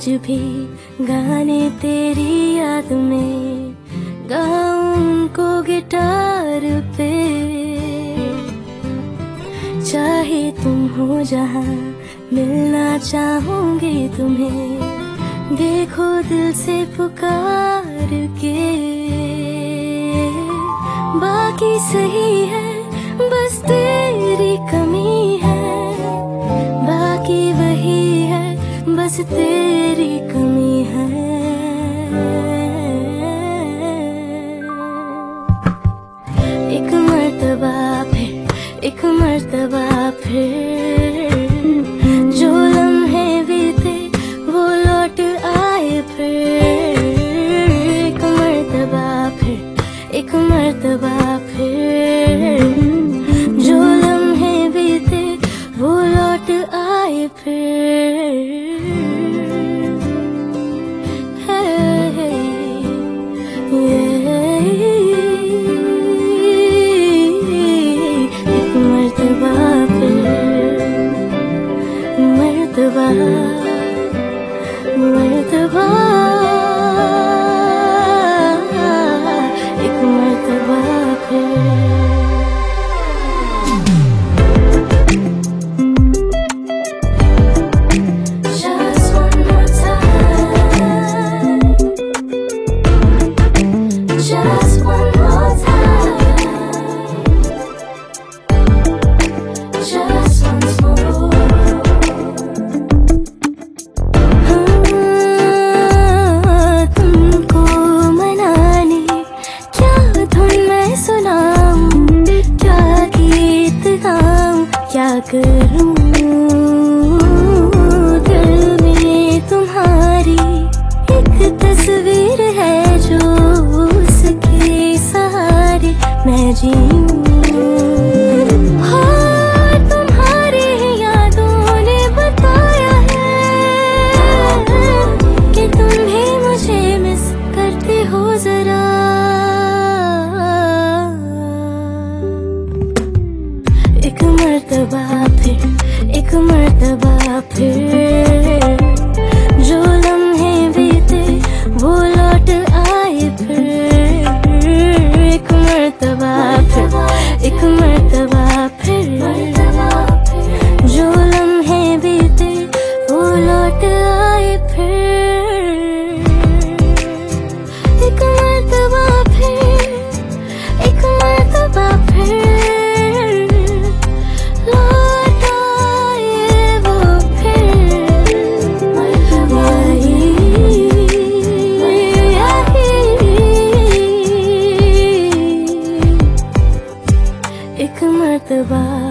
भी गाने तेरी याद में गाऊं उनको गिटार पे। चाहे तुम हो जहां मिलना चाहूंगी तुम्हें, देखो दिल से पुकार के। बाकी सही है बस तेरी कमी है, बाकी वही है बस तेरी कमी है। एक मर्तबा फिर, एक मर्तबा फिर, जो लम्हे बीते वो लौट आए फिर। एक मर्तबा फिर, एक मर्तबा फिर, जो लम्हे बीते वो लौट आए फिर। एक मर्तबा फिर, मर्तबा मर्तबा, एक मर्तबा फिर। क्या करूं दिल में तुम्हारी एक तस्वीर है, जो उसके सहारे मैं जीऊं। हाँ, तुम्हारी यादों ने बताया है कि तुम भी मुझे मिस करते हो जरा। एक मर्तबा फिर, एक मर्तबा फिर, जो लम्हे बीते वो लौट आए फिर। एक मर्तबा फिर, एक मर्तबा फिर, जो लम्हे बीते वो लौट आए फिर। एक मर्तबा फिर, एक मर्तबा फिर, एक मर्तबा